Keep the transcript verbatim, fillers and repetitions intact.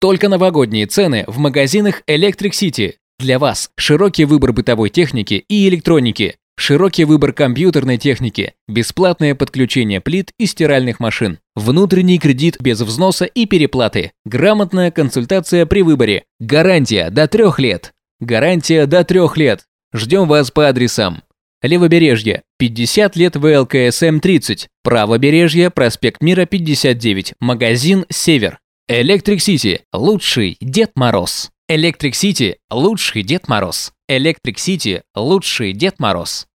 Только новогодние цены в магазинах Electric City. Для вас широкий выбор бытовой техники и электроники, широкий выбор компьютерной техники, бесплатное подключение плит и стиральных машин, внутренний кредит без взноса и переплаты, грамотная консультация при выборе, гарантия до трех лет. Гарантия до трех лет. Ждем вас по адресам: Левобережье, пятьдесят лет вэ эл ка эс эм тридцать, Правобережье, проспект Мира, пятьдесят девять, магазин «Север». Electric City – лучший Дед Мороз. Electric City – лучший Дед Мороз. Electric City – лучший Дед Мороз.